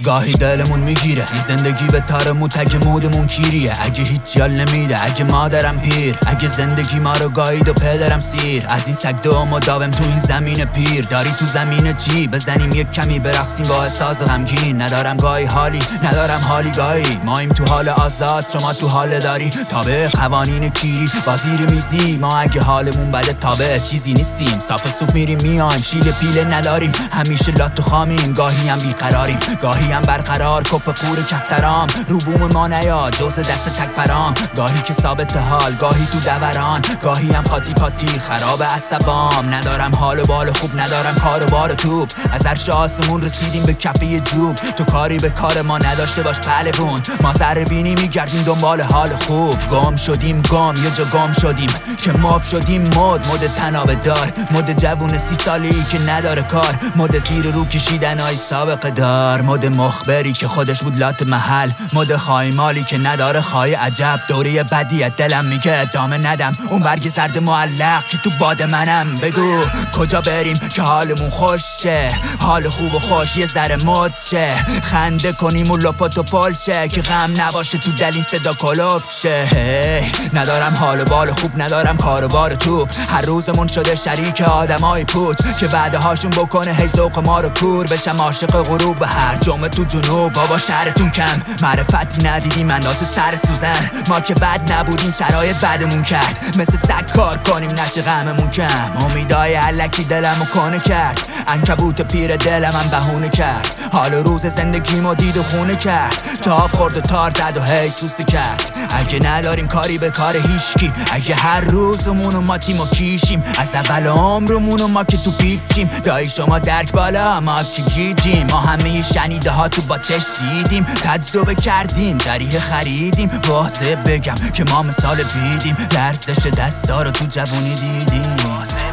گاهی دلمون میگیره این زندگی به تارمون تگ مودمون کیریه. اگه هیچ یال نمیده، اگه مادرم هیر، اگه زندگی ما رو گاهید و پدرم سیر، از این سگ دو مداوم تو این زمین پیر. داری تو زمین چی بزنیم یک کمی برقصیم با احساس غمگین. ندارم گاهی حالی، ندارم حالی گاهی. مایم تو حال آزاد، شما تو حال داری. تابع قوانین کیری با زیر میزی. ما اگه حالمون بده تابع چیزی نیستیم. صاف صوف میریم میایم، شیل پیله نداریم. همیشه لاتو خامیم، گاهی هم بیقراریم، گاهی هم برقرار. کپ قور کفترام رو بوم ما نیا، جوز دست تک پرام. گاهی که ثابت حال، گاهی تو دوران، گاهی هم قاطی قاطی خراب عصبام. ندارم حال و بال خوب، ندارم کار و بار توپ. از عرش آسمون رسیدیم به کفه جوب. تو کاری به کار ما نداشته باش پهلوون. ما ذره بینی میگردیم دنبال حال خوب. گم شدیم گم، یه جا گم شدیم که ماف شدیم. مد تنابه دار، مد جوون 30 سالی که نداره کار. مد زیر رو کشیدن های سابقه دار. مد مخبری که خودش بود لات محل. مد خایمالی که نداره خای عجب. دوره بدیت دلم میگه ادامه ندم. اون برگ زرد معلق که تو باد منم. بگو کجا بریم که حالمون خوشه، حال خوب و خوش یه ذره مد شه. خنده کنیم و لپات و پل شه که غم نباشه تو دل این صدا کلوب شه. ندارم حال و بال خوب، ندارم کار و بار توپ. هر روزمون شده شریک آدمای پوچ که بعدهاشون بکنه هی ذوق ما رو کور. بشم عاشق غروب به هر جمعه تو جنوب. بابا شهرتون کم معرفتی ندیدیم اندازه سر سوزن. ما که بد نبودیم شرایط بعدمون کرد. مثل سگ کار کنیم نشه غممون کم. امیدای علکی دلمو کنه کرد. عنکبوت پیر دلم بهونه کرد. حال روز زندگیمو دید و خونه کرد. تاب خورد و تار زد و هی سوسه کرد. اگه نداریم کاری به کار هیچکی، اگه هر روزمونو ما تیم و کیشیم. از اول عمرمونو ما که تو پیچیم. دایی شما درک بالا ما که گیجیم. ما همه شنیده ها تو با چشم دیدیم. تجربه کردیم، جریه خریدیم. واضح بگم که ما مثال بیدیم. لرزش دستا رو تو جوونی دیدیم.